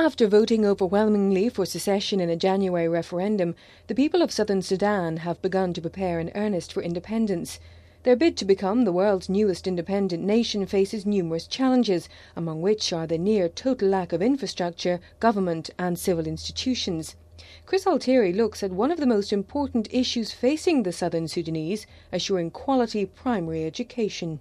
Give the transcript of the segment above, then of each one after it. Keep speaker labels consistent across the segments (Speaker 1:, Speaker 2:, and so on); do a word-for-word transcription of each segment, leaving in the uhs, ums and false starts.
Speaker 1: After voting overwhelmingly for secession in a January referendum, the people of southern Sudan have begun to prepare in earnest for independence. Their bid to become the world's newest independent nation faces numerous challenges, among which are the near total lack of infrastructure, government and civil institutions. Chris Altieri looks at one of the most important issues facing the southern Sudanese, assuring quality primary education.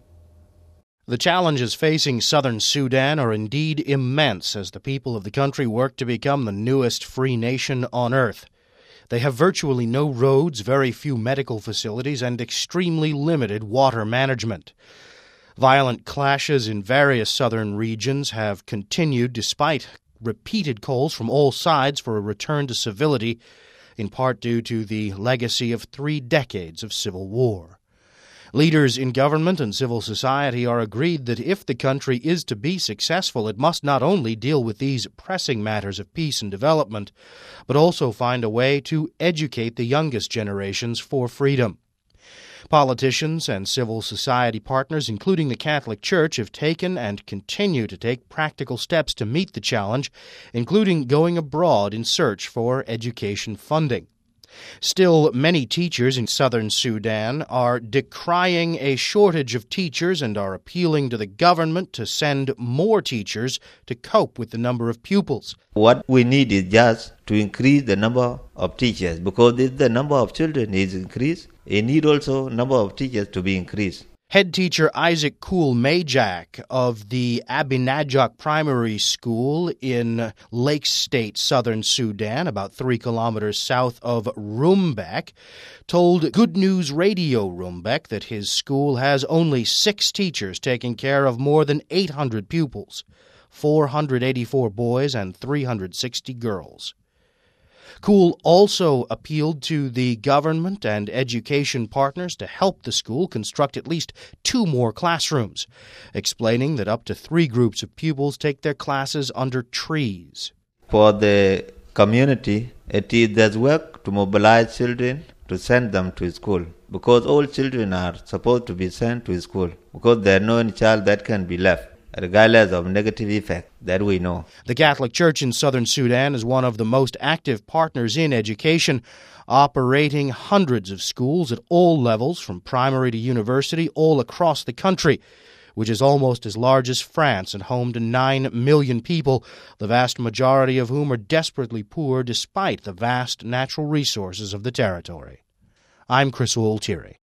Speaker 2: The challenges facing southern Sudan are indeed immense as the people of the country work to become the newest free nation on earth. They have virtually no roads, very few medical facilities, and extremely limited water management. Violent clashes in various southern regions have continued despite repeated calls from all sides for a return to civility, in part due to the legacy of three decades of civil war. Leaders in government and civil society are agreed that if the country is to be successful, it must not only deal with these pressing matters of peace and development, but also find a way to educate the youngest generations for freedom. Politicians and civil society partners, including the Catholic Church, have taken and continue to take practical steps to meet the challenge, including going abroad in search for education funding. Still, many teachers in southern Sudan are decrying a shortage of teachers and are appealing to the government to send more teachers to cope with the number of pupils.
Speaker 3: What we need is just to increase the number of teachers, because if the number of children is increased, it need also number of teachers to be increased.
Speaker 2: Head teacher Isaac Kool Majak of the Abinajak Primary School in Lake State, southern Sudan, about three kilometers south of Rumbek, told Good News Radio Rumbek that his school has only six teachers taking care of more than eight hundred pupils, four hundred eighty-four boys and three hundred sixty girls. Kool also appealed to the government and education partners to help the school construct at least two more classrooms, explaining that up to three groups of pupils take their classes under trees.
Speaker 3: For the community, it is their work to mobilize children to send them to school, because all children are supposed to be sent to school, because there is no child that can be left, regardless of negative effect that we know.
Speaker 2: The Catholic Church in southern Sudan is one of the most active partners in education, operating hundreds of schools at all levels, from primary to university, all across the country, which is almost as large as France and home to nine million people, the vast majority of whom are desperately poor despite the vast natural resources of the territory. I'm Chris Altieri.